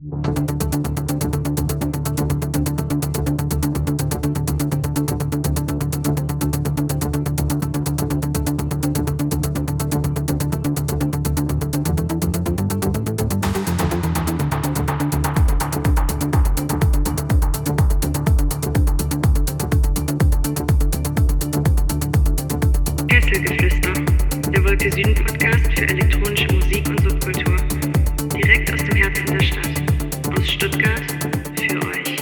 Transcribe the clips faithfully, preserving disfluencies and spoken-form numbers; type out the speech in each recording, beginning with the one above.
Kesselgeflüster, der Wolke Süden Podcast für elektronische Musik und Subkultur. Direkt aus dem Herzen der Stadt. Aus Stuttgart für euch.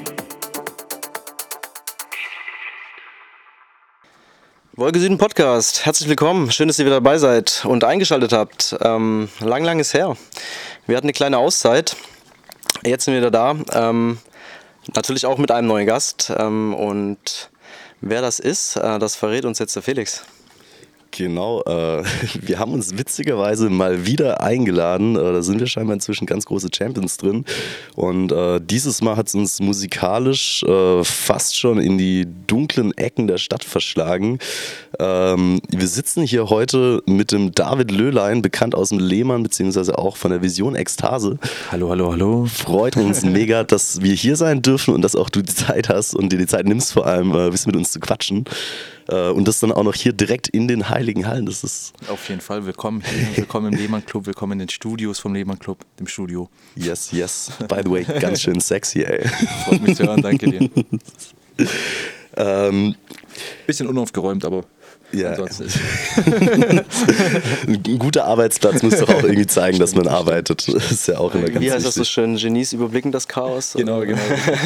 Wolke Süden Podcast, herzlich willkommen. Schön, dass ihr wieder dabei seid und eingeschaltet habt. Ähm, lang, lang ist her. Wir hatten eine kleine Auszeit. Jetzt sind wir wieder da. Ähm, natürlich auch mit einem neuen Gast. Ähm, und wer das ist, äh, das verrät uns jetzt der Felix. Genau, äh, wir haben uns witzigerweise mal wieder eingeladen, äh, da sind wir scheinbar inzwischen ganz große Champions drin und äh, dieses Mal hat es uns musikalisch äh, fast schon in die dunklen Ecken der Stadt verschlagen. Ähm, wir sitzen hier heute mit dem David Löhlein, bekannt aus dem Lehmann beziehungsweise auch von der Vision Ekstase. Hallo, hallo, hallo. Freut uns mega, dass wir hier sein dürfen und dass auch du die Zeit hast und dir die Zeit nimmst, vor allem äh, ein bisschen mit uns zu quatschen. Und das dann auch noch hier direkt in den Heiligen Hallen. Das ist auf jeden Fall willkommen hier, willkommen im Lehmann Club, willkommen in den Studios vom Lehmann Club, dem Studio. Yes, yes. By the way, ganz schön sexy, ey. Freut mich zu hören, danke dir. ähm, Bisschen unaufgeräumt, aber ja. ansonsten ist ein guter Arbeitsplatz muss doch auch irgendwie zeigen, dass man arbeitet. Das ist ja auch immer ganz Wie heißt wichtig. das so schön? Genies überblicken das Chaos? Genau, genau.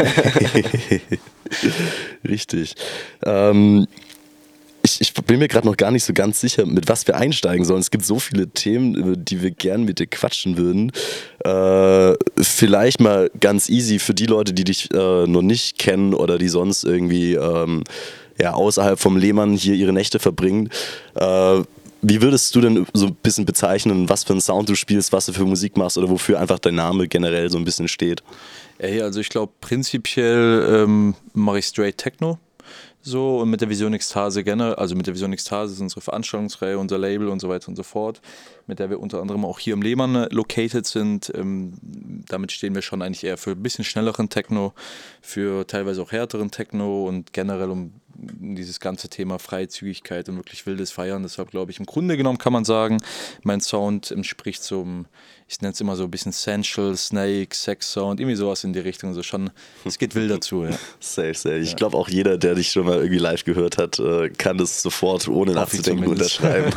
Richtig. Ähm, Ich, ich bin mir gerade noch gar nicht so ganz sicher, mit was wir einsteigen sollen. Es gibt so viele Themen, über die wir gern mit dir quatschen würden. Äh, vielleicht mal ganz easy für die Leute, die dich äh, noch nicht kennen oder die sonst irgendwie ähm, ja, außerhalb vom Lehmann hier ihre Nächte verbringen. Äh, wie würdest du denn so ein bisschen bezeichnen, was für einen Sound du spielst, was du für Musik machst oder wofür einfach dein Name generell so ein bisschen steht? Ey, also ich glaube, prinzipiell ähm, mache ich Straight Techno. So, und mit der Vision Ekstase generell, also mit der Vision Ekstase ist unsere Veranstaltungsreihe, unser Label und so weiter und so fort, mit der wir unter anderem auch hier im Lehmann located sind. Ähm, damit stehen wir schon eigentlich eher für ein bisschen schnelleren Techno, für teilweise auch härteren Techno und generell um dieses ganze Thema Freizügigkeit und wirklich wildes Feiern. Deshalb glaube ich, im Grunde genommen kann man sagen, mein Sound entspricht so einem, ich nenne es immer so ein bisschen Sensual, Snake, Sex Sound, irgendwie sowas in die Richtung. So schon, es geht wild dazu. Ja. Safe, safe. Ich glaube auch jeder, der dich schon mal irgendwie live gehört hat, kann das sofort ohne nachzudenken unterschreiben.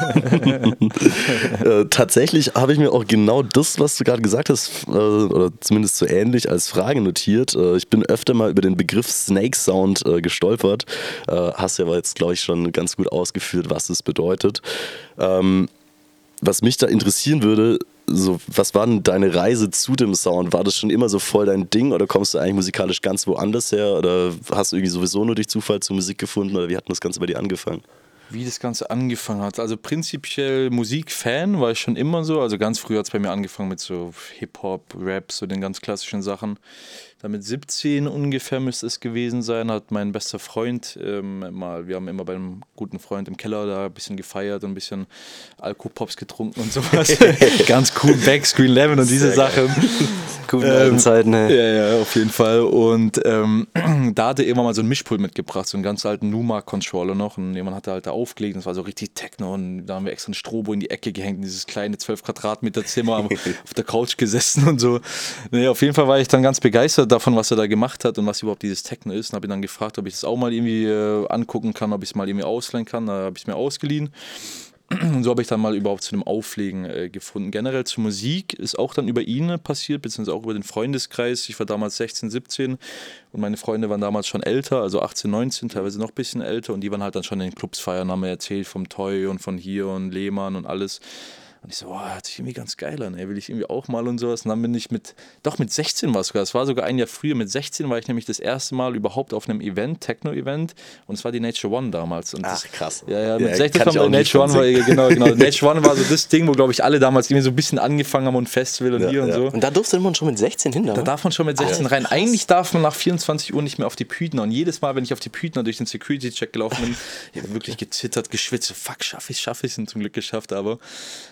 äh, tatsächlich habe ich mir auch genau das, was du gerade gesagt hast, äh, oder zumindest so ähnlich als Frage notiert. Äh, ich bin öfter mal über den Begriff Snake Sound äh, gestolpert. Äh, hast ja aber jetzt, glaube ich, schon ganz gut ausgeführt, was es bedeutet. Ähm, was mich da interessieren würde, so, was war denn deine Reise zu dem Sound? War das schon immer so voll dein Ding oder kommst du eigentlich musikalisch ganz woanders her oder hast du irgendwie sowieso nur durch Zufall zur Musik gefunden oder wie hat denn das Ganze bei dir angefangen? Wie das Ganze angefangen hat. Also prinzipiell Musikfan war ich schon immer so. Also ganz früh hat es bei mir angefangen mit so Hip-Hop, Rap, so den ganz klassischen Sachen. Dann mit siebzehn ungefähr müsste es gewesen sein, hat mein bester Freund ähm, mal, wir haben immer bei einem guten Freund im Keller da ein bisschen gefeiert und ein bisschen Alkopops getrunken und sowas. Ganz cool, Backscreen Lemon und diese Sachen. Guten alten ähm, Zeiten, ey. Ja, ja, auf jeden Fall. Und ähm, da hatte er immer mal so ein Mischpult mitgebracht, so einen ganz alten Numa-Controller noch. Und jemand hatte halt da aufgelegt, das war so richtig Techno. Und da haben wir extra ein Strobo in die Ecke gehängt, in dieses kleine zwölf Quadratmeter Zimmer, auf der Couch gesessen und so. Nee, auf jeden Fall war ich dann ganz begeistert davon, was er da gemacht hat und was überhaupt dieses Techno ist. Und habe ihn dann gefragt, ob ich das auch mal irgendwie äh, angucken kann, ob ich es mal irgendwie ausleihen kann. Da habe ich es mir ausgeliehen. Und so habe ich dann mal überhaupt zu dem Auflegen äh, gefunden. Generell zur Musik ist auch dann über ihn passiert, beziehungsweise auch über den Freundeskreis. Ich war damals sechzehn, siebzehn und meine Freunde waren damals schon älter, also achtzehn, neunzehn, teilweise noch ein bisschen älter. Und die waren halt dann schon in den Clubs feiern, haben mir erzählt vom Toy und von hier und Lehmann und alles. Und ich so, boah, hört sich irgendwie ganz geil an, ey, will ich irgendwie auch mal und sowas. Und dann bin ich mit, doch mit sechzehn war es sogar, es war sogar ein Jahr früher, mit sechzehn war ich nämlich das erste Mal überhaupt auf einem Event, Techno-Event, und es war die Nature One damals. Und Ach, das, krass. Ja, ja, mit ja, sechzehn war Nature One, war, genau, genau. Nature One war so das Ding, wo, glaube ich, alle damals irgendwie so ein bisschen angefangen haben und Festival und ja, hier und ja. so. Und da durfte man schon mit sechzehn hin, Da darf man schon mit sechzehn rein. Eigentlich darf man nach vierundzwanzig Uhr nicht mehr auf die Pütner. Und jedes Mal, wenn ich auf die Pütner durch den Security-Check gelaufen bin, ich habe wirklich gezittert, geschwitzt. Fuck, schaff ich, schaff ich. Und zum Glück geschafft, aber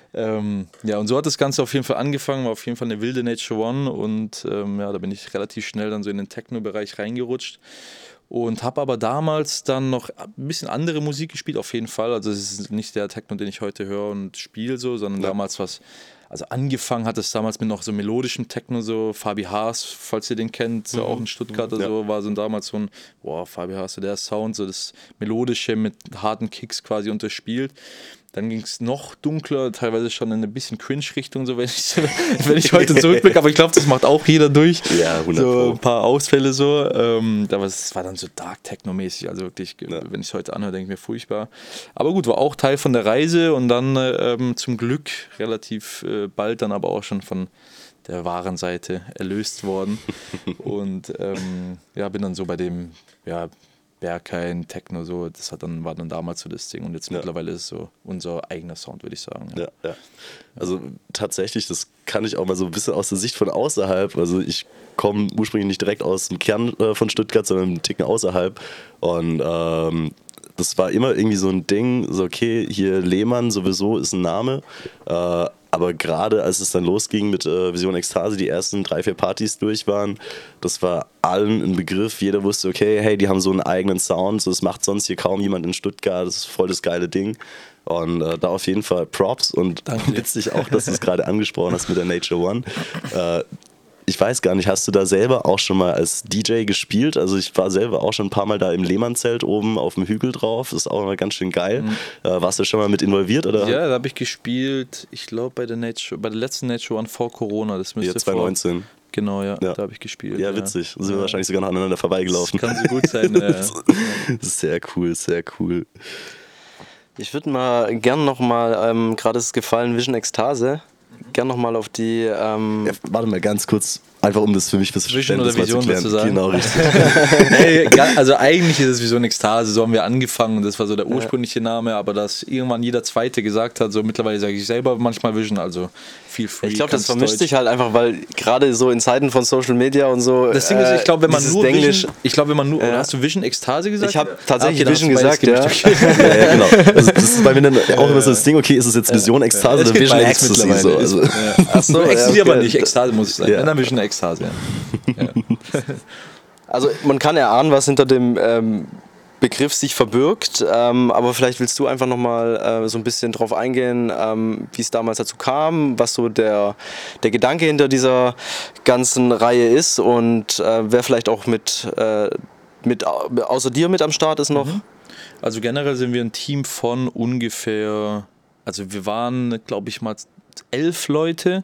Ähm, ja, und so hat das Ganze auf jeden Fall angefangen, war auf jeden Fall eine wilde Nature One und ähm, ja, da bin ich relativ schnell dann so in den Techno-Bereich reingerutscht und habe aber damals dann noch ein bisschen andere Musik gespielt, auf jeden Fall. Also es ist nicht der Techno, den ich heute höre und spiele so, sondern ja. damals was, also angefangen hat es damals mit noch so melodischem Techno, so Fabi Haas, falls ihr den kennt, so mhm. auch in Stuttgart oder ja. so, war so damals so ein, boah, Fabi Haas, so der Sound, so das Melodische mit harten Kicks quasi unterspielt. Dann ging es noch dunkler, teilweise schon in eine bisschen Cringe-Richtung, so wenn ich, wenn ich heute zurückblicke. Aber ich glaube, das macht auch jeder durch. Ja, hundert Pro. So ein paar Ausfälle so. Ähm, aber es war dann so Dark-Techno-mäßig. Also wirklich, ja. wenn ich es heute anhöre, denke ich mir furchtbar. Aber gut, war auch Teil von der Reise und dann ähm, zum Glück relativ äh, bald dann aber auch schon von der wahren Seite erlöst worden. Und ähm, ja, bin dann so bei dem, ja, Berghain, Techno, so, das hat dann, war dann damals so das Ding und jetzt ja. mittlerweile ist es so unser eigener Sound, würde ich sagen. Ja. Ja, ja. Also tatsächlich, das kann ich auch mal so ein bisschen aus der Sicht von außerhalb, also ich komme ursprünglich nicht direkt aus dem Kern äh, von Stuttgart, sondern einen Ticken außerhalb und ähm, das war immer irgendwie so ein Ding, so okay, hier Lehmann sowieso ist ein Name, äh, aber gerade als es dann losging mit äh, Vision Ekstase, die ersten drei, vier Partys durch waren, das war allen ein Begriff. Jeder wusste, okay, hey, die haben so einen eigenen Sound, so, das macht sonst hier kaum jemand in Stuttgart, das ist voll das geile Ding. Und äh, da auf jeden Fall Props und Danke. Witzig auch, dass du es gerade angesprochen hast mit der Nature One. Äh, Ich weiß gar nicht, hast du da selber auch schon mal als D J gespielt? Also ich war selber auch schon ein paar Mal da im Lehmann-Zelt oben auf dem Hügel drauf. Das ist auch immer ganz schön geil. Mhm. Äh, warst du schon mal mit involviert? Oder? Ja, da habe ich gespielt, ich glaube bei der Nature, bei der letzten Nature One vor Corona. Das müsste ja, zwanzig neunzehn. Vor, genau, ja, ja, da habe ich gespielt. Ja, witzig. Da sind wir wahrscheinlich sogar noch aneinander vorbeigelaufen. Das kann so gut sein. Ja. Sehr cool, sehr cool. Ich würde mal gern nochmal, ähm, gerade ist gefallen, Vision Ekstase, gern nochmal auf die... Ähm ja, warte mal ganz kurz, einfach um das für mich ein bisschen Vision oder Vision zu zu sagen. Genau, richtig. Hey, also eigentlich ist es Vision Ekstase, so haben wir angefangen und das war so der ursprüngliche Name, aber dass irgendwann jeder Zweite gesagt hat, so mittlerweile sage ich selber manchmal Vision, also viel free. Ich glaube, das vermischt sich halt einfach, weil gerade so in Zeiten von Social Media und so. Das Ding ist, ich glaube, wenn man nur Vision, ich glaube, wenn man nur, ja. Hast du Vision Ekstase gesagt? Ich habe tatsächlich okay, Vision gesagt, ja. ja. Ja, genau. Also das ist bei mir dann auch immer so das Ding, okay, ist es jetzt Vision Ekstase ja. oder Vision Ecstasy? So, also. Ja. Achso, Ecstasy ja, okay. Aber nicht, Ekstase muss es sein. Ja. Dann Vision Ekstase, ja. Ja. Also man kann erahnen, was hinter dem ähm, Begriff sich verbirgt, ähm, aber vielleicht willst du einfach nochmal äh, so ein bisschen drauf eingehen, ähm, wie es damals dazu kam, was so der, der Gedanke hinter dieser ganzen Reihe ist und äh, wer vielleicht auch mit, äh, mit außer dir mit am Start ist noch. Also generell sind wir ein Team von ungefähr, also wir waren, glaube ich mal, elf Leute.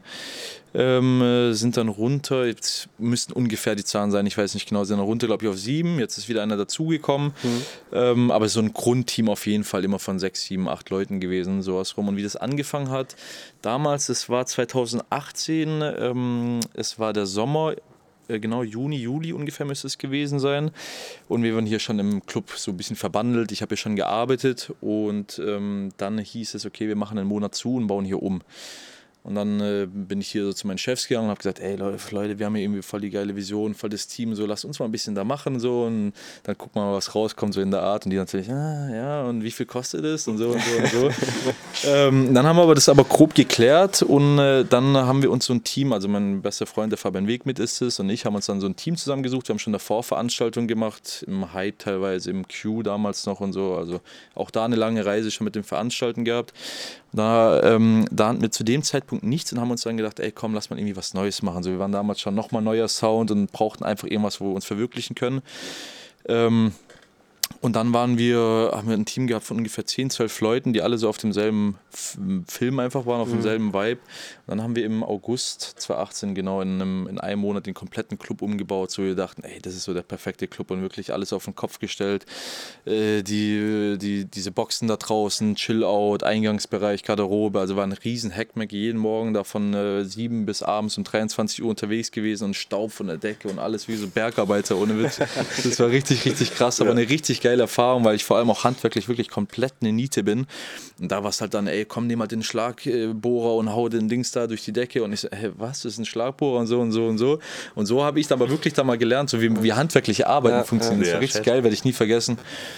Ähm, sind dann runter, jetzt müssten ungefähr die Zahlen sein, ich weiß nicht genau, sind dann runter, glaube ich, auf sieben, jetzt ist wieder einer dazugekommen, mhm. ähm, aber so ein Grundteam auf jeden Fall immer von sechs, sieben, acht Leuten gewesen, sowas rum. Und wie das angefangen hat, damals, es war zwanzig achtzehn, ähm, es war der Sommer, äh, genau Juni, Juli ungefähr müsste es gewesen sein und wir waren hier schon im Club so ein bisschen verbandelt, ich habe hier schon gearbeitet und ähm, dann hieß es, okay, wir machen einen Monat zu und bauen hier um. Und dann äh, bin ich hier so zu meinen Chefs gegangen und habe gesagt, ey Leute, Leute, wir haben hier irgendwie voll die geile Vision, voll das Team, so lasst uns mal ein bisschen da machen so und dann gucken wir mal, was rauskommt so in der Art und die natürlich, ah ja und wie viel kostet es und so und so und so. ähm, dann haben wir aber das aber grob geklärt und äh, dann haben wir uns so ein Team, also mein bester Freund, der Fabian Wegmit ist es und ich haben uns dann so ein Team zusammengesucht, wir haben schon davor Veranstaltungen gemacht, im Hype teilweise, im Q damals noch und so, also auch da eine lange Reise schon mit dem Veranstalten gehabt. Da, ähm, da hatten wir zu dem Zeitpunkt nichts und haben uns dann gedacht, ey komm, lass mal irgendwie was Neues machen. So, wir waren damals schon nochmal neuer Sound und brauchten einfach irgendwas, wo wir uns verwirklichen können. Ähm, und dann waren wir, haben wir ein Team gehabt von ungefähr zehn, zwölf Leuten, die alle so auf demselben F- Film einfach waren, auf mhm. demselben Vibe. Und dann haben wir im August zwanzig achtzehn genau in einem, in einem Monat den kompletten Club umgebaut, so wir dachten, ey, das ist so der perfekte Club und wirklich alles auf den Kopf gestellt. Äh, die, die, diese Boxen da draußen, Chill-Out, Eingangsbereich, Garderobe, also war ein riesen Hackmack jeden Morgen da von äh, sieben bis abends um dreiundzwanzig Uhr unterwegs gewesen und Staub von der Decke und alles wie so Bergarbeiter ohne Witz. Das war richtig, richtig krass, aber eine richtig geile Erfahrung, weil ich vor allem auch handwerklich wirklich komplett eine Niete bin. Und da war es halt dann, ey, komm, nimm mal den Schlagbohrer und hau den Dings da durch die Decke. Und ich so, hey, was, das ist ein Schlagbohrer und so und so und so. Und so habe ich dann aber wirklich da mal gelernt, so wie, wie handwerkliche Arbeiten ja, funktionieren. Das war ja, richtig geil, werde ich nie vergessen.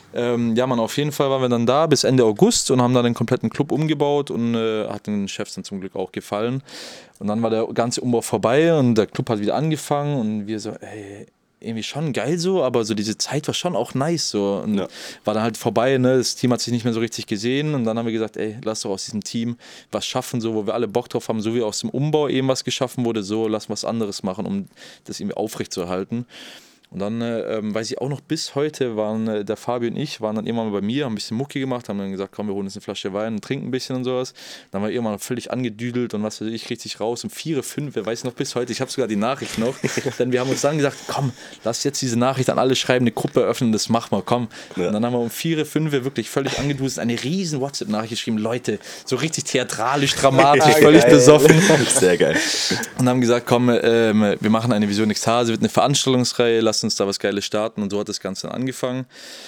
Ähm, ja, man, auf jeden Fall waren wir dann da bis Ende August und haben dann den kompletten Club umgebaut und äh, hat den Chefs dann zum Glück auch gefallen. Und dann war der ganze Umbau vorbei und der Club hat wieder angefangen und wir so, ey, irgendwie schon geil so, aber so diese Zeit war schon auch nice so und Ja. war dann halt vorbei, ne? Das Team hat sich nicht mehr so richtig gesehen und dann haben wir gesagt, ey, lass doch aus diesem Team was schaffen, so, wo wir alle Bock drauf haben, so wie aus dem Umbau eben was geschaffen wurde, so, lass was anderes machen, um das irgendwie aufrechtzuerhalten. Und dann, äh, ähm, weiß ich auch noch, bis heute waren äh, der Fabio und ich, waren dann irgendwann mal bei mir, haben ein bisschen Mucki gemacht, haben dann gesagt, komm, wir holen uns eine Flasche Wein und trinken ein bisschen und sowas. Dann war irgendwann völlig angedüdelt und was weiß ich, richtig raus um vier, fünf, weiß ich noch bis heute, ich habe sogar die Nachricht noch, denn wir haben uns dann gesagt, komm, lass jetzt diese Nachricht an alle schreiben, eine Gruppe öffnen, das machen wir, komm. Ja. Und dann haben wir um vier, fünf wirklich völlig angedüselt, eine riesen WhatsApp-Nachricht geschrieben, Leute, so richtig theatralisch, dramatisch, völlig geil. Besoffen. Sehr geil. Und haben gesagt, komm, ähm, wir machen eine Vision Ekstase, wird eine Veranstaltungsreihe, lasst uns da was Geiles starten und so hat das Ganze dann angefangen.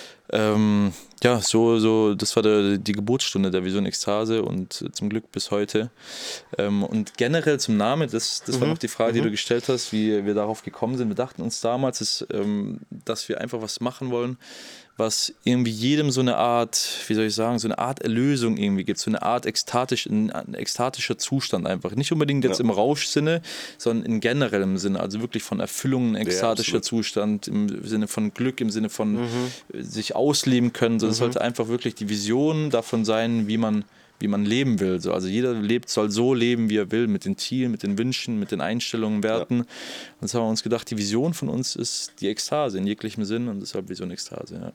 Ähm, ja, so, so, das war der, die Geburtsstunde der Vision Ekstase und zum Glück bis heute. Ähm, und generell zum Namen, das, das mhm. war noch die Frage, die mhm. du gestellt hast, wie wir darauf gekommen sind. Wir dachten uns damals, ist, ähm, dass wir einfach was machen wollen, was irgendwie jedem so eine Art, wie soll ich sagen, so eine Art Erlösung irgendwie gibt, so eine Art ekstatisch, ein, ein ekstatischer Zustand einfach. Nicht unbedingt jetzt ja. im Rauschsinne, sondern in generellem Sinne, also wirklich von Erfüllung, ein ekstatischer ja, Zustand, im Sinne von Glück, im Sinne von mhm. sich ausleben können. So, das mhm. sollte einfach wirklich die Vision davon sein, wie man wie man leben will. So, also jeder lebt, soll so leben, wie er will, mit den Zielen, mit den Wünschen, mit den Einstellungen, Werten. Ja. Und das haben wir uns gedacht, die Vision von uns ist die Ekstase in jeglichem Sinn und deshalb Vision Ekstase, ja.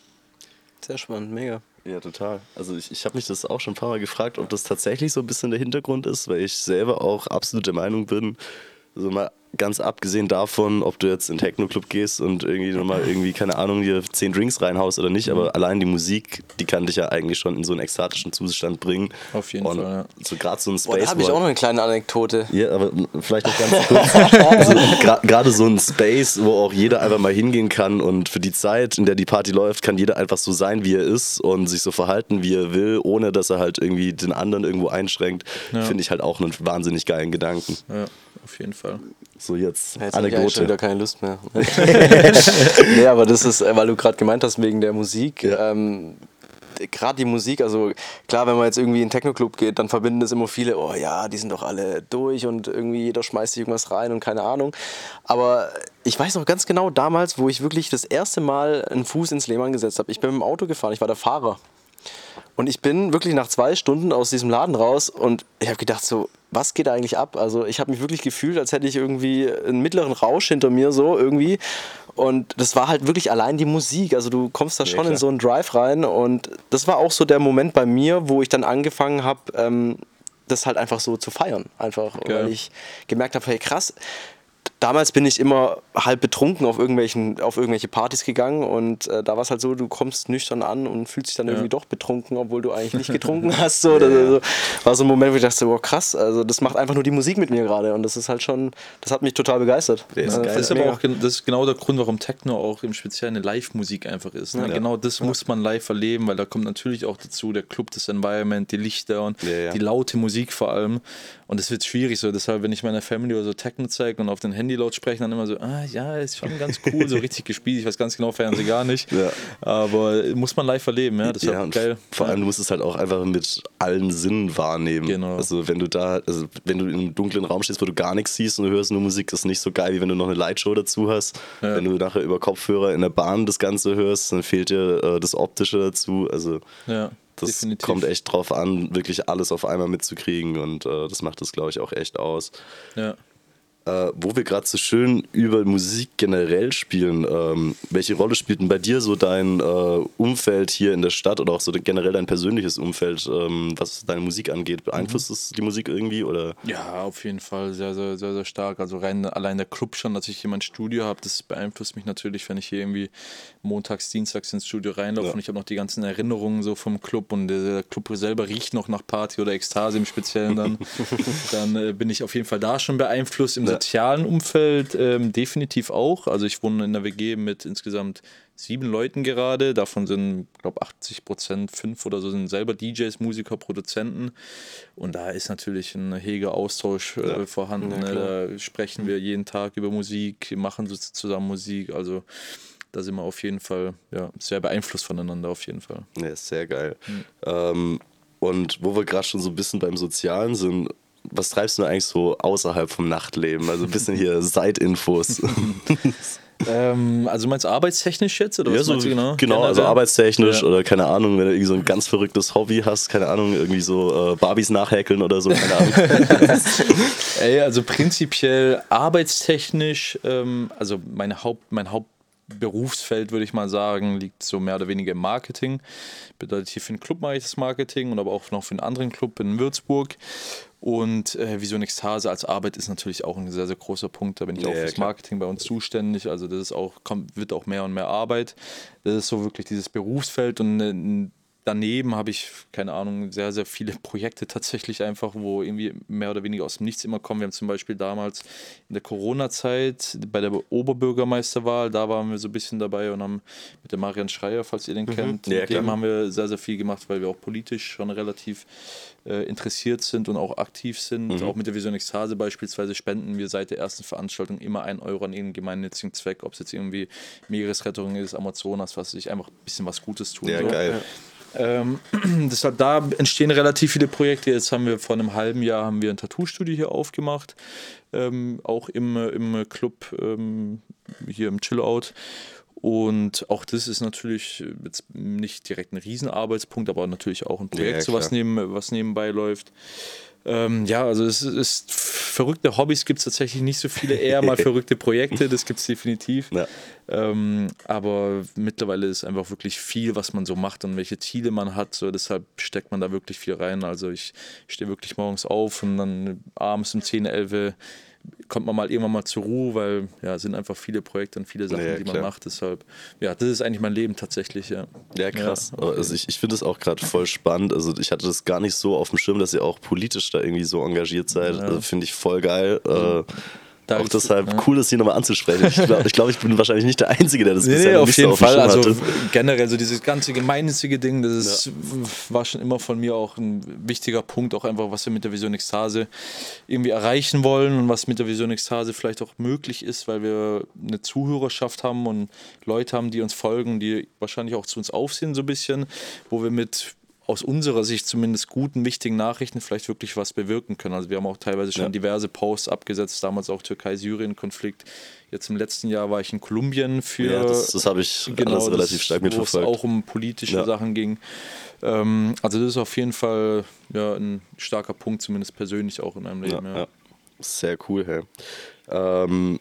Sehr spannend, mega. Ja, total. Also ich, ich habe mich das auch schon ein paar Mal gefragt, ob das tatsächlich so ein bisschen der Hintergrund ist, weil ich selber auch absolut der Meinung bin, also mal ganz abgesehen davon, ob du jetzt in den Techno-Club gehst und irgendwie nochmal irgendwie, keine Ahnung, dir zehn Drinks reinhaust oder nicht, mhm. aber allein die Musik, die kann dich ja eigentlich schon in so einen ekstatischen Zustand bringen. Auf jeden und Fall, ja. So gerade so ein Space. Boah, da habe ich auch noch eine kleine Anekdote. Ja, aber vielleicht noch ganz kurz. Also gerade so ein Space, wo auch jeder einfach mal hingehen kann und für die Zeit, in der die Party läuft, kann jeder einfach so sein, wie er ist und sich so verhalten, wie er will, ohne dass er halt irgendwie den anderen irgendwo einschränkt, ja. finde ich halt auch einen wahnsinnig geilen Gedanken. Ja, auf jeden Fall. So, jetzt, jetzt Anekdote. Ich schon wieder keine Lust mehr. Nee, aber das ist, weil du gerade gemeint hast, wegen der Musik. Ja. Ähm, gerade die Musik, also klar, wenn man jetzt irgendwie in einen Techno-Club geht, dann verbinden das immer viele, oh ja, die sind doch alle durch und irgendwie jeder schmeißt sich irgendwas rein und keine Ahnung. Aber ich weiß noch ganz genau damals, wo ich wirklich das erste Mal einen Fuß ins Lehmann gesetzt habe. Ich bin mit dem Auto gefahren, ich war der Fahrer. Und ich bin wirklich nach zwei Stunden aus diesem Laden raus und ich habe gedacht so, was geht da eigentlich ab? Also ich habe mich wirklich gefühlt, als hätte ich irgendwie einen mittleren Rausch hinter mir so irgendwie. Und das war halt wirklich allein die Musik. Also du kommst da schon ja, in so einen Drive rein und das war auch so der Moment bei mir, wo ich dann angefangen habe, ähm, das halt einfach so zu feiern. Einfach, okay. Weil ich gemerkt habe, hey krass, damals bin ich immer halb betrunken auf irgendwelchen, auf irgendwelche Partys gegangen und äh, da war es halt so, du kommst nüchtern an und fühlst dich dann ja. irgendwie doch betrunken, obwohl du eigentlich nicht getrunken hast. So. Das, also, war so ein Moment, wo ich dachte, wow, krass, also das macht einfach nur die Musik mit mir gerade und das ist halt schon, das hat mich total begeistert. Das ist, ja, das ist aber auch das ist genau der Grund, warum Techno auch im Speziellen eine Live-Musik einfach ist. Ne? Ja. Genau das ja. muss man live erleben, weil da kommt natürlich auch dazu der Club, das Environment, die Lichter und ja, ja. die laute Musik vor allem. Und es wird schwierig so, deshalb, wenn ich meiner Family oder so Techno zeige und auf den Handy-Lautsprechern dann immer so, ah ja, ist schon ganz cool, so richtig gespielt, ich weiß ganz genau, feiern sie gar nicht, ja. aber muss man live erleben, ja, das ist ja, halt geil. Vor allem, du musst es halt auch einfach mit allen Sinnen wahrnehmen. Genau. Also wenn du da, also wenn du in einem dunklen Raum stehst, wo du gar nichts siehst und du hörst nur Musik, ist nicht so geil, wie wenn du noch eine Lightshow dazu hast. Ja. Wenn du nachher über Kopfhörer in der Bahn das Ganze hörst, dann fehlt dir äh, das Optische dazu, also ja. Das definitiv. Kommt echt drauf an, wirklich alles auf einmal mitzukriegen und äh, das macht das, glaube ich, auch echt aus. Ja. Äh, wo wir gerade so schön über Musik generell spielen, ähm, welche Rolle spielt denn bei dir so dein äh, Umfeld hier in der Stadt oder auch so generell dein persönliches Umfeld, ähm, was deine Musik angeht? Beeinflusst es mhm. die Musik irgendwie? Oder? Ja, auf jeden Fall sehr, sehr, sehr, sehr stark. Also rein allein der Club schon, dass ich hier mein Studio habe, das beeinflusst mich natürlich, wenn ich hier irgendwie montags, dienstags ins Studio reinlaufe ja. und ich habe noch die ganzen Erinnerungen so vom Club und der, der Club selber riecht noch nach Party oder Ekstase im Speziellen dann, dann äh, bin ich auf jeden Fall da schon beeinflusst. Im ja. sozialen Umfeld ähm, definitiv auch. Also ich wohne in der W G mit insgesamt sieben Leuten gerade. Davon sind, glaube ich, achtzig Prozent, fünf oder so sind selber D Js, Musiker, Produzenten. Und da ist natürlich ein heger Austausch äh, ja. vorhanden. Ja, ne? Da sprechen wir jeden Tag über Musik, machen so zusammen Musik. Also da sind wir auf jeden Fall ja, sehr beeinflusst voneinander, auf jeden Fall. Ja, ist sehr geil. Mhm. Ähm, und wo wir gerade schon so ein bisschen beim Sozialen sind, was treibst du eigentlich so außerhalb vom Nachtleben? Also ein bisschen hier Side-Infos. ähm, also meinst du arbeitstechnisch jetzt? Oder ja, was so, meinst du genau? Genau, Generell? also arbeitstechnisch ja. oder keine Ahnung, wenn du irgendwie so ein ganz verrücktes Hobby hast, keine Ahnung, irgendwie so äh, Barbies nachhäkeln oder so, keine Ahnung. Ey, also prinzipiell arbeitstechnisch, ähm, also meine Haupt, mein Hauptberufsfeld, würde ich mal sagen, liegt so mehr oder weniger im Marketing. Bedeutet, hier für einen Club mache ich das Marketing und aber auch noch für einen anderen Club in Würzburg. Und äh, Vision Ekstase als Arbeit ist natürlich auch ein sehr, sehr großer Punkt. Da bin ich ja, auch fürs klar. Marketing bei uns zuständig. Also das ist auch, kommt, wird auch mehr und mehr Arbeit. Das ist so wirklich dieses Berufsfeld und äh, daneben habe ich, keine Ahnung, sehr, sehr viele Projekte tatsächlich einfach, wo irgendwie mehr oder weniger aus dem Nichts immer kommen. Wir haben zum Beispiel damals in der Corona-Zeit bei der Oberbürgermeisterwahl, da waren wir so ein bisschen dabei und haben mit der Marian Schreier, falls ihr den mhm. kennt, ja, mit dem haben wir sehr, sehr viel gemacht, weil wir auch politisch schon relativ äh, interessiert sind und auch aktiv sind. Mhm. Auch mit der Vision Ekstase beispielsweise spenden wir seit der ersten Veranstaltung immer einen Euro an irgendeinen gemeinnützigen Zweck, ob es jetzt irgendwie Meeresrettung ist, Amazonas, was ich einfach ein bisschen was Gutes tun. Ja, so. geil. Ja. Ähm, deshalb da entstehen relativ viele Projekte. Jetzt haben wir vor einem halben Jahr haben wir ein Tattoo-Studio hier aufgemacht, ähm, auch im, im Club ähm, hier im Chill-Out. Und auch das ist natürlich jetzt nicht direkt ein Riesenarbeitspunkt, aber natürlich auch ein Projekt, ja, so was, neben, was nebenbei läuft. Ähm, ja, also es ist verrückte Hobbys gibt es tatsächlich nicht so viele, eher mal verrückte Projekte, das gibt es definitiv. Ja. Ähm, aber mittlerweile ist einfach wirklich viel, was man so macht und welche Ziele man hat, so deshalb steckt man da wirklich viel rein. Also ich stehe wirklich morgens auf und dann abends um zehn, elf kommt man mal irgendwann mal zur Ruhe, weil ja, es sind einfach viele Projekte und viele Sachen, ja, die man macht. Deshalb, ja, das ist eigentlich mein Leben tatsächlich, ja. Ja, krass. Ja, okay. Also ich, ich finde es auch gerade voll spannend. Also ich hatte das gar nicht so auf dem Schirm, dass ihr auch politisch da irgendwie so engagiert seid. Ja. Also finde ich voll geil. Mhm. Äh, Da auch deshalb ja. cool, das hier nochmal anzusprechen. Ich glaube, ich, glaub, ich bin wahrscheinlich nicht der Einzige, der das nee, bisher nee, auf nicht jeden so auf Fall. Hatte. Also generell so dieses ganze gemeinnützige Ding, das ist, ja. war schon immer von mir auch ein wichtiger Punkt, auch einfach, was wir mit der Vision Ekstase irgendwie erreichen wollen und was mit der Vision Ekstase vielleicht auch möglich ist, weil wir eine Zuhörerschaft haben und Leute haben, die uns folgen, die wahrscheinlich auch zu uns aufsehen so ein bisschen, wo wir mit aus unserer Sicht zumindest guten, wichtigen Nachrichten vielleicht wirklich was bewirken können. Also wir haben auch teilweise schon ja. diverse Posts abgesetzt, damals auch Türkei-Syrien-Konflikt. Jetzt im letzten Jahr war ich in Kolumbien für... Ja, das, das habe ich genau, alles relativ das, stark mitverfolgt. Wo es auch um politische ja. Sachen ging. Ähm, also das ist auf jeden Fall ja, ein starker Punkt, zumindest persönlich auch in meinem Leben. Ja, ja. Ja. Sehr cool, hey. Ähm...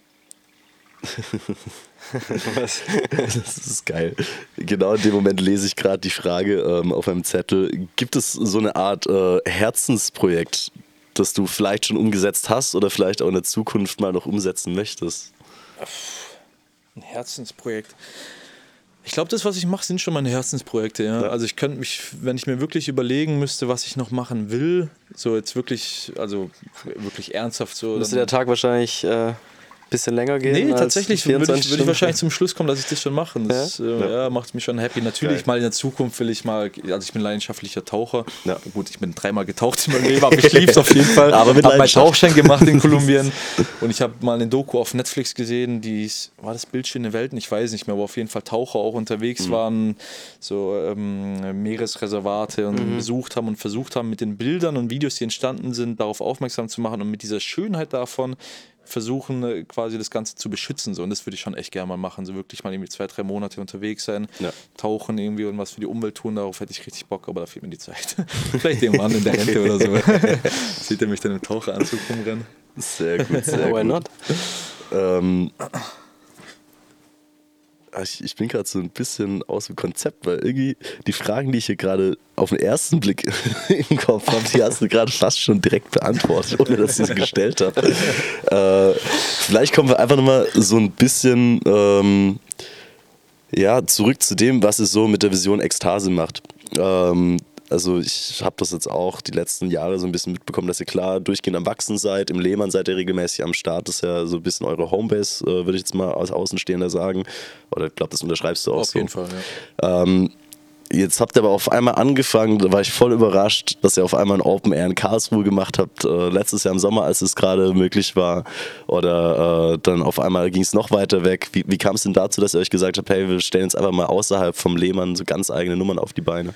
Was? Das ist geil. Genau in dem Moment lese ich gerade die Frage ähm, auf einem Zettel. Gibt es so eine Art äh, Herzensprojekt, das du vielleicht schon umgesetzt hast oder vielleicht auch in der Zukunft mal noch umsetzen möchtest? Ein Herzensprojekt. Ich glaube, das, was ich mache, sind schon meine Herzensprojekte. Ja? Ja. Also ich könnte mich, wenn ich mir wirklich überlegen müsste, was ich noch machen will, so jetzt wirklich, also wirklich ernsthaft so. Müsste der Tag wahrscheinlich... Äh bisschen länger gehen? Nee, tatsächlich würde ich, würd ich wahrscheinlich zum Schluss kommen, dass ich das schon mache. Das ja? Äh, ja, macht mich schon happy. Natürlich Geil. Mal in der Zukunft will ich mal, also ich bin leidenschaftlicher Taucher. Ja. Gut, ich bin dreimal getaucht in meinem Leben, aber ich liebe es auf jeden Fall. Aber mit ich habe meinen Tauchschein gemacht in Kolumbien und ich habe mal eine Doku auf Netflix gesehen, die ist, war das Bildschöne Welten? Ich weiß nicht mehr, wo auf jeden Fall Taucher auch unterwegs mhm. waren, so ähm, Meeresreservate und mhm. besucht haben und versucht haben, mit den Bildern und Videos, die entstanden sind, darauf aufmerksam zu machen und mit dieser Schönheit davon versuchen quasi das Ganze zu beschützen. So. Und das würde ich schon echt gerne mal machen. So wirklich mal irgendwie zwei, drei Monate unterwegs sein, ja. tauchen irgendwie und was für die Umwelt tun. Darauf hätte ich richtig Bock, aber da fehlt mir die Zeit. Vielleicht irgendwann in der Rente oder so. Sieht er mich dann im Taucheranzug rumrennen. Sehr gut, sehr Why gut. not? Ähm, ich, ich bin gerade so ein bisschen aus dem Konzept, weil irgendwie die Fragen, die ich hier gerade auf den ersten Blick im Kopf habe, die hast du gerade fast schon direkt beantwortet, ohne dass ich sie gestellt habe. äh, vielleicht kommen wir einfach nochmal so ein bisschen ähm, ja, zurück zu dem, was es so mit der Vision Ekstase macht. Ähm, Also ich habe das jetzt auch die letzten Jahre so ein bisschen mitbekommen, dass ihr klar durchgehend am Wachsen seid. Im Lehmann seid ihr regelmäßig am Start. Das ist ja so ein bisschen eure Homebase, äh, würde ich jetzt mal als Außenstehender sagen. Oder ich glaube, das unterschreibst du auch Auf so. jeden Fall, ja. Ähm, Jetzt habt ihr aber auf einmal angefangen, da war ich voll überrascht, dass ihr auf einmal ein Open Air in Karlsruhe gemacht habt, äh, letztes Jahr im Sommer, als es gerade möglich war, oder äh, dann auf einmal ging es noch weiter weg. Wie, wie kam es denn dazu, dass ihr euch gesagt habt, hey, wir stellen jetzt einfach mal außerhalb vom Lehmann so ganz eigene Nummern auf die Beine?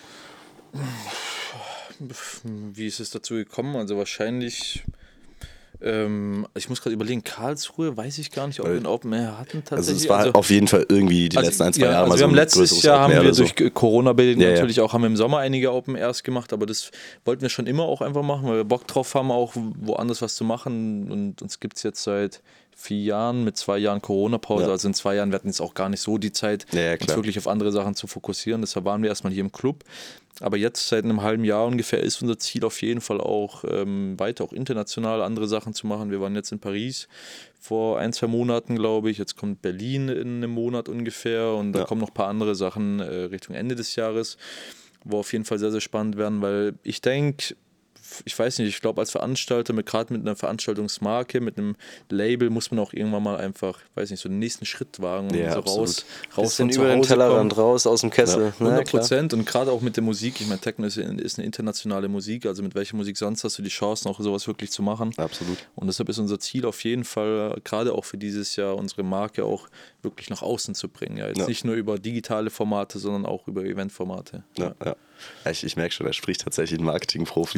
Wie ist es dazu gekommen? Also wahrscheinlich... Ähm, ich muss gerade überlegen, Karlsruhe, weiß ich gar nicht, ob wir ein Open Air hatten tatsächlich. Also es war also, auf jeden Fall irgendwie die also, letzten ein, zwei ja, Jahre also mal wir so haben ein letztes Jahr haben wir so. durch Corona-bedingt ja, natürlich ja. auch, haben wir im Sommer einige Open Airs gemacht, aber das wollten wir schon immer auch einfach machen, weil wir Bock drauf haben, auch woanders was zu machen, und uns gibt es jetzt seit vier Jahren mit zwei Jahren Corona-Pause, Ja. also in zwei Jahren, wir hatten jetzt auch gar nicht so die Zeit, Ja, ja, uns klar. wirklich auf andere Sachen zu fokussieren, deshalb waren wir erstmal hier im Club. Aber jetzt seit einem halben Jahr ungefähr ist unser Ziel auf jeden Fall auch ähm, weiter, auch international andere Sachen zu machen. Wir waren jetzt in Paris vor ein, zwei Monaten, glaube ich. Jetzt kommt Berlin in einem Monat ungefähr, und da Ja. kommen noch ein paar andere Sachen äh, Richtung Ende des Jahres, wo auf jeden Fall sehr, sehr spannend werden, weil ich denke, ich weiß nicht, ich glaube, als Veranstalter, mit, gerade mit einer Veranstaltungsmarke, mit einem Label, muss man auch irgendwann mal einfach, weiß nicht, so den nächsten Schritt wagen und Ja, so absolut. raus, raus Bisschen von zu über den Hause Tellerrand kommen. raus, aus dem Kessel. Ja, Na, hundert klar. Prozent, und gerade auch mit der Musik. Ich meine, Techno ist, ist eine internationale Musik, also mit welcher Musik sonst hast du die Chance, auch sowas wirklich zu machen. Absolut. Und deshalb ist unser Ziel auf jeden Fall, gerade auch für dieses Jahr, unsere Marke auch wirklich nach außen zu bringen. Ja, jetzt Ja. nicht nur über digitale Formate, sondern auch über Eventformate. Ja, ja. Ich, ich merke schon, er spricht tatsächlich ein Marketingprofi.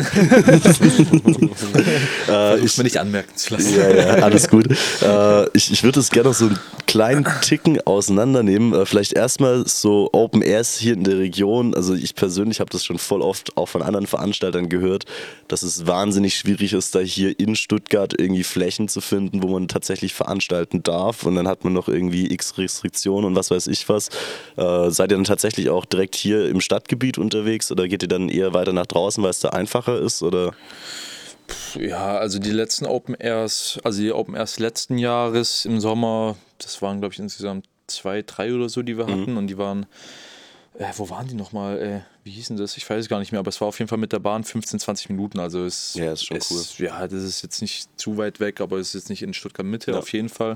Versuch's ich, mir nicht anmerken zu lassen. Ja, ja, alles gut. Äh, ich ich würde es gerne noch so einen kleinen Ticken auseinandernehmen. Äh, vielleicht erstmal so Open Airs hier in der Region. Also ich persönlich habe das schon voll oft auch von anderen Veranstaltern gehört, dass es wahnsinnig schwierig ist, da hier in Stuttgart irgendwie Flächen zu finden, wo man tatsächlich veranstalten darf. Und dann hat man noch irgendwie x Restriktionen und was weiß ich was. Äh, seid ihr dann tatsächlich auch direkt hier im Stadtgebiet unterwegs, oder geht ihr dann eher weiter nach draußen, weil es da einfacher ist? Oder? Ja, also die letzten Open Airs, also die Open Airs letzten Jahres im Sommer, das waren, glaube ich, insgesamt zwei, drei oder so, die wir hatten, mhm. und die waren, äh, wo waren die nochmal, äh, wie hießen das? Ich weiß es gar nicht mehr, aber es war auf jeden Fall mit der Bahn fünfzehn, zwanzig Minuten, also es ja, ist schon es, cool. Ja, das ist jetzt nicht zu weit weg, aber es ist jetzt nicht in Stuttgart Mitte, ja. Auf jeden Fall.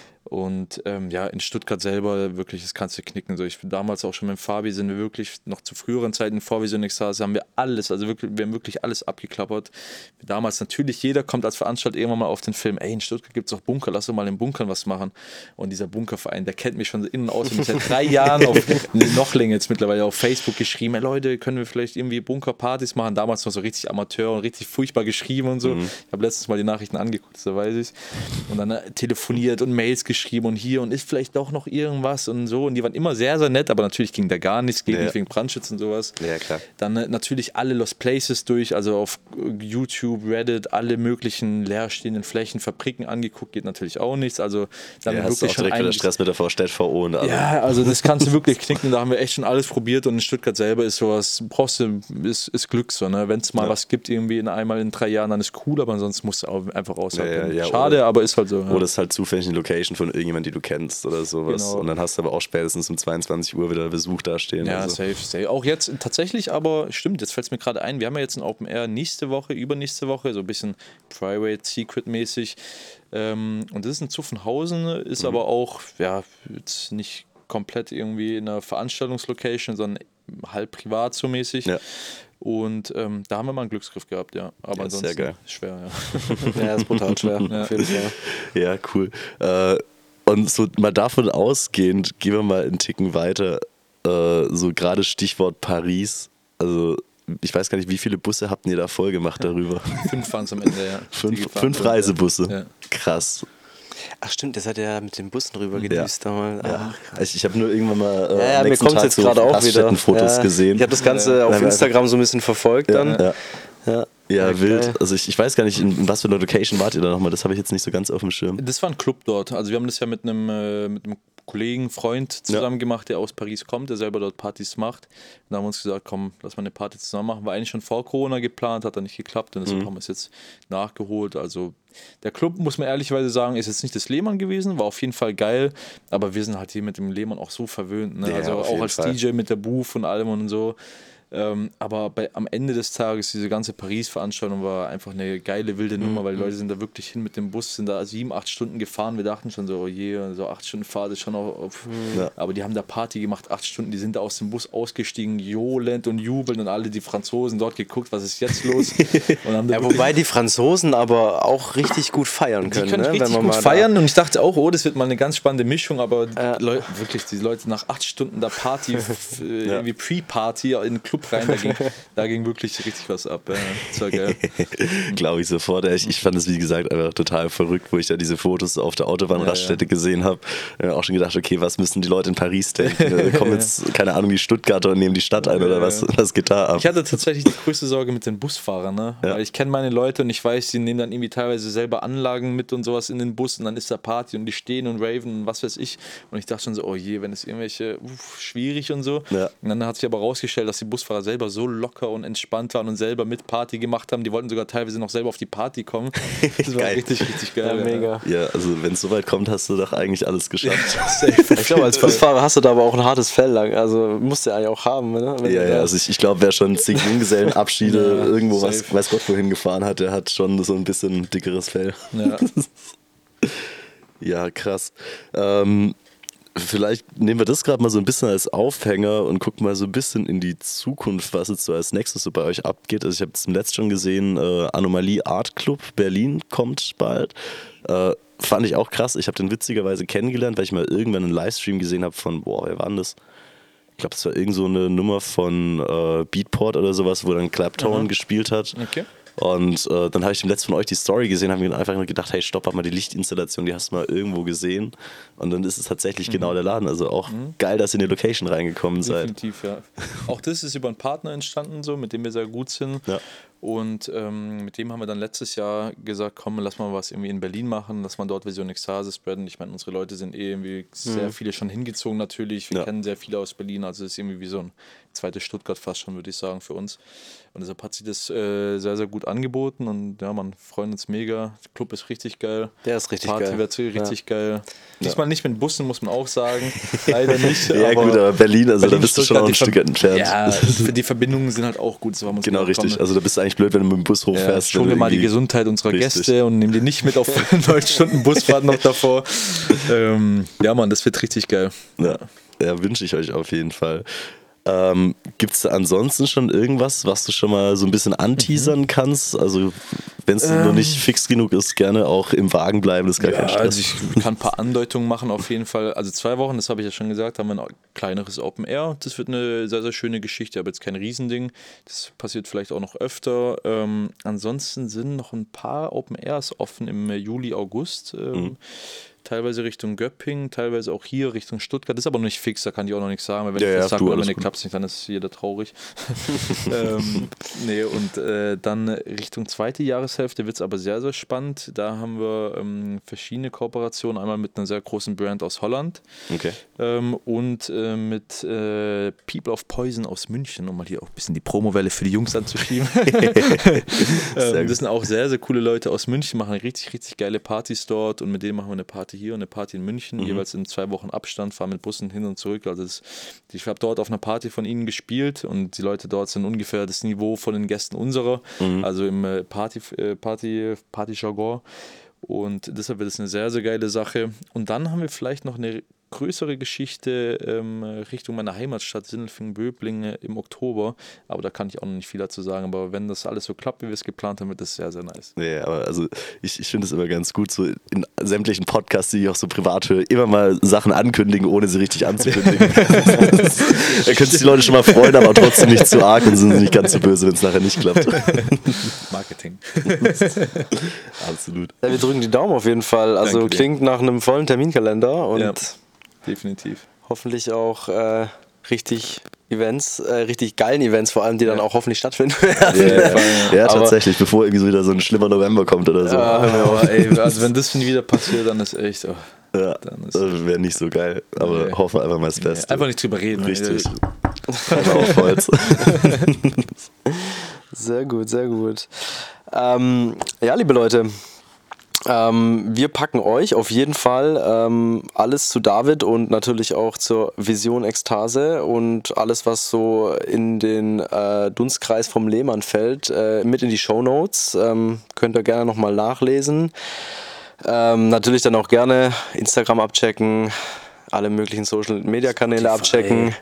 Und ähm, ja, in Stuttgart selber wirklich, das kannst du knicken. So, ich bin damals auch schon mit dem Fabi, sind wir wirklich noch zu früheren Zeiten vor Vision Extase, haben wir alles, also wirklich, wir haben wirklich alles abgeklappert. Damals natürlich, jeder kommt als Veranstalter irgendwann mal auf den Film, ey, in Stuttgart gibt es auch Bunker, lass doch mal in Bunkern was machen. Und dieser Bunkerverein, der kennt mich schon in- und aus. Und seit drei Jahren, auf, noch länger jetzt mittlerweile, auf Facebook geschrieben, ey Leute, können wir vielleicht irgendwie Bunkerpartys machen? Damals noch so richtig Amateur und richtig furchtbar geschrieben und so. Mhm. Ich habe letztens mal die Nachrichten angeguckt, so weiß ich. Und dann äh, telefoniert und Mails geschrieben und hier und ist vielleicht doch noch irgendwas und so, und die waren immer sehr, sehr nett, aber natürlich ging da gar nichts, ging ja. nicht wegen Brandschutz und sowas. Ja, klar. Dann äh, natürlich alle Lost Places durch, also auf YouTube, Reddit, alle möglichen leerstehenden Flächen, Fabriken angeguckt, geht natürlich auch nichts, also dann ja, wirklich hast du auch schon direkt wieder Stress mit der V S T V O und allem. Ja, also das kannst du wirklich knicken, da haben wir echt schon alles probiert, und in Stuttgart selber ist sowas, brauchst du, ist, ist Glück so, ne? Wenn es mal ja. was gibt irgendwie in einmal in drei Jahren, dann ist cool, aber ansonsten musst du auch einfach aushalten. Ja, ja, Schade, oder, aber ist halt so. Ja. Oder es ist halt zufällig eine Location von irgendjemandem, die du kennst oder sowas. Genau. Und dann hast du aber auch spätestens um zweiundzwanzig Uhr wieder Besuch dastehen. Ja, also. safe, safe. Auch jetzt tatsächlich, aber stimmt, jetzt fällt es mir gerade ein, wir haben ja jetzt ein Open Air nächste Woche, übernächste Woche, so ein bisschen Private, Secret-mäßig. Ähm, und das ist in Zuffenhausen, ist mhm. aber auch, ja, jetzt nicht komplett irgendwie in einer Veranstaltungslocation, sondern halb privat so mäßig. Ja. Und ähm, da haben wir mal einen Glücksgriff gehabt, ja. Aber ja, ansonsten sehr geil. Schwer, ja. Ja, ist brutal schwer, ja. auf jeden Fall. Ja, cool. Äh, und so mal davon ausgehend, gehen wir mal einen Ticken weiter. Äh, so gerade Stichwort Paris. Also ich weiß gar nicht, wie viele Busse habt ihr da voll gemacht darüber? Fünf waren es am Ende, ja. Fünf, fünf Reisebusse. Ja. Krass. Ach stimmt, das hat ja mit den Bussen rüber gedüst. Ja. Ja. Ich, ich habe nur irgendwann mal äh, ja, ja, mir kommt jetzt so gerade auch wieder Fotos ja. gesehen. Ich habe das Ganze ja. auf ja. Instagram so ein bisschen verfolgt ja. dann. Ja, ja. ja ja wild. geil. Also ich, ich weiß gar nicht, in, in was für einer Location wart ihr da nochmal? Das habe ich jetzt nicht so ganz auf dem Schirm. Das war ein Club dort. Also wir haben das ja mit einem, äh, mit einem Kollegen, Freund zusammen ja. gemacht, der aus Paris kommt, der selber dort Partys macht. Und da haben wir uns gesagt, komm, lass mal eine Party zusammen machen. War eigentlich schon vor Corona geplant, hat dann nicht geklappt, und deshalb mhm. haben wir es jetzt nachgeholt. Also der Club, muss man ehrlicherweise sagen, ist jetzt nicht das Lehmann gewesen, war auf jeden Fall geil, aber wir sind halt hier mit dem Lehmann auch so verwöhnt. Ne? Ja, also auch als Fall. D J mit der Booth und allem und so. Ähm, aber bei, am Ende des Tages, diese ganze Paris-Veranstaltung war einfach eine geile, wilde Nummer, mhm. weil die Leute sind da wirklich hin mit dem Bus, sind da sieben, acht Stunden gefahren. Wir dachten schon so, oh je, so acht Stunden Fahrt ist schon auch. Ja. Aber die haben da Party gemacht, acht Stunden, die sind da aus dem Bus ausgestiegen, johlend und jubelnd und alle die Franzosen dort geguckt, was ist jetzt los? Und haben ja, wobei die Franzosen aber auch richtig gut feiern können. Die können ne? richtig Wenn man gut mal feiern und ich dachte auch, oh, das wird mal eine ganz spannende Mischung, aber äh. Leu- wirklich, die Leute nach acht Stunden da Party, f- ja. irgendwie Pre-Party in den Club rein, da ging, da ging wirklich richtig was ab. Ja, das war geil. Glaube ich sofort. Ich, ich fand es, wie gesagt, einfach total verrückt, wo ich da diese Fotos auf der Autobahnraststätte ja, ja. gesehen habe. Ich habe auch schon gedacht, okay, was müssen die Leute in Paris denken? Da kommen jetzt, keine Ahnung, die Stuttgarter und nehmen die Stadt ein oder was, was geht da ab? Ich hatte tatsächlich die größte Sorge mit den Busfahrern, ne? Ja. Weil ich kenne meine Leute und ich weiß, die nehmen dann irgendwie teilweise selber Anlagen mit und sowas in den Bus und dann ist da Party und die stehen und raven und was weiß ich. Und ich dachte schon so, oh je, wenn es irgendwelche, uff, schwierig und so. Ja. Und dann hat sich aber rausgestellt, dass die Busfahrer selber so locker und entspannt waren und selber mit Party gemacht haben. Die wollten sogar teilweise noch selber auf die Party kommen. Das war geil. richtig, richtig geil. Ja, mega. Ja, also wenn es soweit kommt, hast du doch eigentlich alles geschafft. Ich glaube, als Busfahrer hast du da aber auch ein hartes Fell lang. Also musst du ja eigentlich auch haben. Ne? Wenn ja, ja, also ich, ich glaube, wer schon zig Junggesellenabschiede ja, irgendwo was, weiß Gott wohin gefahren hat, der hat schon so ein bisschen dickeres Fell. Ja, ja krass. Ähm, Vielleicht nehmen wir das gerade mal so ein bisschen als Aufhänger und gucken mal so ein bisschen in die Zukunft, was jetzt so als nächstes so bei euch abgeht. Also ich habe es im letzten schon gesehen, äh, Anomalie Art Club Berlin kommt bald. Äh, fand ich auch krass. Ich habe den witzigerweise kennengelernt, weil ich mal irgendwann einen Livestream gesehen habe von, boah, wer war denn das? Ich glaube, das war irgend so eine Nummer von äh, Beatport oder sowas, wo dann Clapton gespielt hat. Okay. Und äh, dann habe ich im letzten von euch die Story gesehen, habe mir einfach nur gedacht, hey, stopp, warte mal, die Lichtinstallation, die hast du mal irgendwo gesehen. Und dann ist es tatsächlich mhm. genau der Laden. Also auch mhm. geil, dass ihr in die Location reingekommen seid. Definitiv, ja. Auch das ist über einen Partner entstanden, so, mit dem wir sehr gut sind. Ja. Und ähm, mit dem haben wir dann letztes Jahr gesagt, komm, lass mal was irgendwie in Berlin machen, lass mal dort Vision Ekstase spreaden. Ich meine, unsere Leute sind eh irgendwie sehr mhm. viele schon hingezogen natürlich. Wir ja. kennen sehr viele aus Berlin, also es ist irgendwie wie so ein zweites Stuttgart fast schon, würde ich sagen, für uns. Und deshalb hat sich das äh, sehr, sehr gut angeboten und ja, man freuen uns mega. Der Club ist richtig geil. Der ist richtig Party geil. Party wird richtig ja. geil. Diesmal ja. nicht mit Bussen, muss man auch sagen. Leider nicht. Ja aber gut, aber Berlin, also Berlin, da bist du schon auch ein Stück entfernt. Ja, die Verbindungen sind halt auch gut. So genau, richtig. Also da bist du eigentlich blöd, wenn du mit dem Bus hochfährst. Ja, schon wir mal die Gesundheit unserer richtig. Gäste und nehmen die nicht mit auf neun Stunden Busfahrt noch davor. Ähm, ja, Mann, das wird richtig geil. Ja, ja wünsche ich euch auf jeden Fall. Ähm, Gibt es da ansonsten schon irgendwas, was du schon mal so ein bisschen anteasern mhm. kannst? Also wenn es ähm, noch nicht fix genug ist, gerne auch im Wagen bleiben, das ist gar ja, kein Stress. Also ich kann ein paar Andeutungen machen auf jeden Fall. Also zwei Wochen, das habe ich ja schon gesagt, haben wir ein kleineres Open Air. Das wird eine sehr, sehr schöne Geschichte, aber jetzt kein Riesending. Das passiert vielleicht auch noch öfter. Ähm, ansonsten sind noch ein paar Open Airs offen im Juli, August. Ähm, mhm. Teilweise Richtung Göppingen, teilweise auch hier Richtung Stuttgart. Das ist aber noch nicht fix, da kann ich auch noch nichts sagen, weil wenn ja, ich das ja, sage, wenn ich klappt es nicht, dann ist jeder traurig. ähm, nee, und äh, dann Richtung zweite Jahreshälfte wird es aber sehr, sehr spannend. Da haben wir ähm, verschiedene Kooperationen, einmal mit einer sehr großen Brand aus Holland okay. ähm, und äh, mit äh, People of Poison aus München, um mal hier auch ein bisschen die Promowelle für die Jungs anzuschieben. ähm, das sind auch sehr, sehr coole Leute aus München, machen richtig, richtig geile Partys dort und mit denen machen wir eine Party hier und eine Party in München, mhm. jeweils in zwei Wochen Abstand, fahren mit Bussen hin und zurück. Also das, ich habe dort auf einer Party von ihnen gespielt und die Leute dort sind ungefähr das Niveau von den Gästen unserer, mhm. also im äh, Party, äh, Party, Party-Jargon. Und deshalb wird es eine sehr, sehr geile Sache. Und dann haben wir vielleicht noch eine größere Geschichte ähm, Richtung meiner Heimatstadt Sindelfingen-Böblingen im Oktober, aber da kann ich auch noch nicht viel dazu sagen, aber wenn das alles so klappt, wie wir es geplant haben, wird das sehr, sehr nice. Ja, aber also ich, ich finde es immer ganz gut, so in sämtlichen Podcasts, die ich auch so privat höre, immer mal Sachen ankündigen, ohne sie richtig anzukündigen. Da können sich die Leute schon mal freuen, aber trotzdem nicht zu arg und sind nicht ganz so böse, wenn es nachher nicht klappt. Marketing. Absolut. Ja, wir drücken die Daumen auf jeden Fall, also Danke klingt dir. nach einem vollen Terminkalender und ja. Definitiv. Hoffentlich auch äh, richtig Events, äh, richtig geilen Events, vor allem, die dann ja. auch hoffentlich stattfinden werden. Ja, ja. ja tatsächlich, aber, bevor irgendwie so wieder so ein schlimmer November kommt oder so. Ja, aber ey, also wenn das schon wieder passiert, dann ist echt, oh, ja, dann ist das wäre nicht so geil, aber nee. hoffen wir einfach mal das Beste. Nee, einfach nicht drüber reden. Richtig. Auf Holz. Sehr gut, sehr gut. Ähm, ja, liebe Leute, Ähm, wir packen euch auf jeden Fall ähm, alles zu David und natürlich auch zur Vision Ekstase und alles, was so in den äh, Dunstkreis vom Lehmann fällt, äh, mit in die Shownotes. Ähm, könnt ihr gerne nochmal nachlesen. Ähm, natürlich dann auch gerne Instagram abchecken, alle möglichen Social-Media-Kanäle abchecken.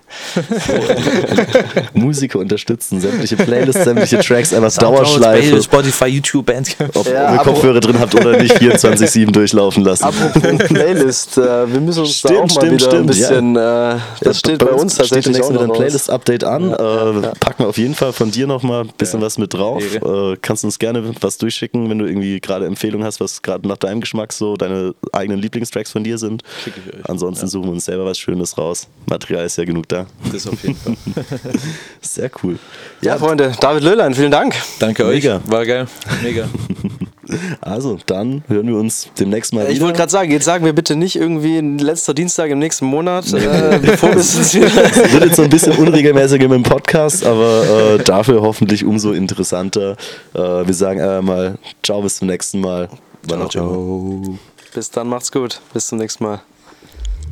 Musiker unterstützen, sämtliche Playlists, sämtliche Tracks, einfach Dauerschleife. Spotify, YouTube, Bandcamp. Ob Ja, ihr Kopfhörer drin habt oder nicht, vierundzwanzig sieben durchlaufen lassen. Apropos Playlist, äh, wir müssen uns Stimmt, da auch mal stimmt, wieder stimmt, ein bisschen, äh, das steht bei uns tatsächlich steht demnächst auch wieder ein noch raus. Playlist-Update an. Ja, äh, ja. Packen wir auf jeden Fall von dir nochmal ein bisschen Ja. was mit drauf. Ehre. Äh, kannst uns gerne was durchschicken, wenn du irgendwie gerade Empfehlungen hast, was gerade nach deinem Geschmack so deine eigenen Lieblingstracks von dir sind. Schick ich euch. Ansonsten suchen wir uns selber was Schönes raus. Material ist ja genug da. Das auf jeden Fall. Sehr cool. Ja, Freunde, David Löhlein, vielen Dank. Danke euch. Mega. War geil. Mega. Also, dann hören wir uns demnächst mal Ich wieder. wollte gerade sagen, jetzt sagen wir bitte nicht irgendwie letzter Dienstag im nächsten Monat, äh, bevor wir es uns wieder... Es wird jetzt so ein bisschen unregelmäßiger mit dem Podcast, aber äh, dafür hoffentlich umso interessanter. Äh, wir sagen äh, mal ciao, bis zum nächsten Mal. Wann auch immer. Bis dann, macht's gut. Bis zum nächsten Mal.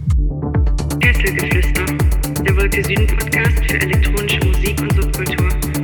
Kesselgeflüster, der Wolke Süden Podcast für elektronische Musik und Subkultur.